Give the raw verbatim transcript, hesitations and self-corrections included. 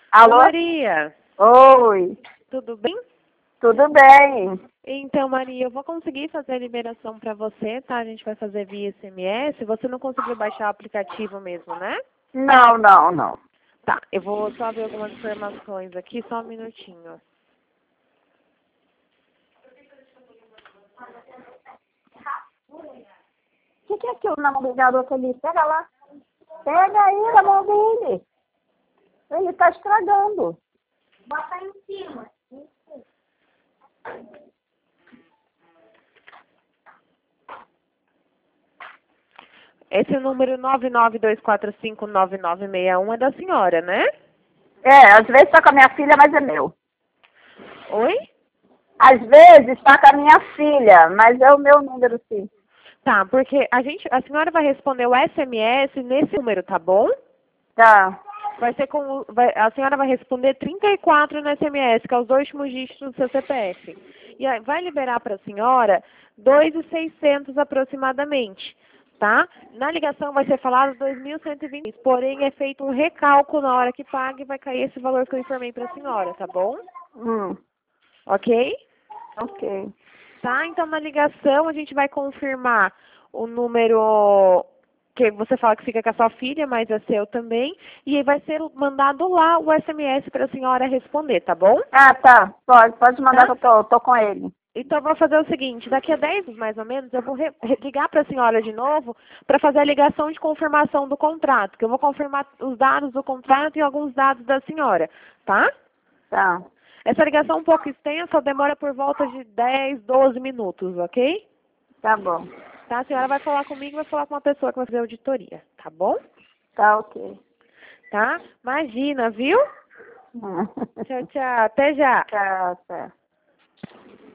Alô? Ô, Maria, Oi, tudo bem? tudo bem? Então, Maria, eu vou conseguir fazer a liberação para você, tá? A gente vai fazer via S M S. Você não conseguiu baixar o aplicativo mesmo, né? Não, não, não. Tá, eu vou só ver algumas informações aqui, só um minutinho. O que, que é aquilo na mão do garoto ali? Pega lá. Pega aí na mão dele. Ele está estragando. Bota em cima. Esse número nove nove dois quatro cinco nove nove seis um é da senhora, né? É, às vezes está com a minha filha, mas é meu. Oi? Às vezes está com a minha filha, mas é o meu número, sim. Tá, porque a gente, a senhora vai responder o S M S nesse número, tá bom? Tá, Vai ser com, o- vai, a senhora vai responder trinta e quatro no S M S, que é os dois últimos dígitos do seu C P F. E aí vai liberar para a senhora dois mil e seiscentos aproximadamente, tá? Na ligação vai ser falado dois mil cento e vinte, porém é feito um recálculo na hora que paga e vai cair esse valor que eu informei para a senhora, tá bom? hum, Ok? ok. Tá? Então na ligação a gente vai confirmar o número que você fala que fica com a sua filha, mas é seu também, e aí vai ser mandado lá o S M S para a senhora responder, tá bom? Ah, tá, pode, pode mandar Tá? que eu tô, tô com ele. Então eu vou fazer o seguinte, daqui a dez minutos mais ou menos, eu vou re- re- ligar para a senhora de novo para fazer a ligação de confirmação do contrato, que eu vou confirmar os dados do contrato e alguns dados da senhora, tá? Tá, Essa ligação é um pouco extensa, demora por volta de dez, doze minutos, ok? tá bom. Tá? A senhora vai falar comigo e vai falar com uma pessoa que vai fazer a auditoria, tá bom? Tá ok. Tá? Imagina, viu? Hum. Tchau, tchau. Até já. Tá, tá.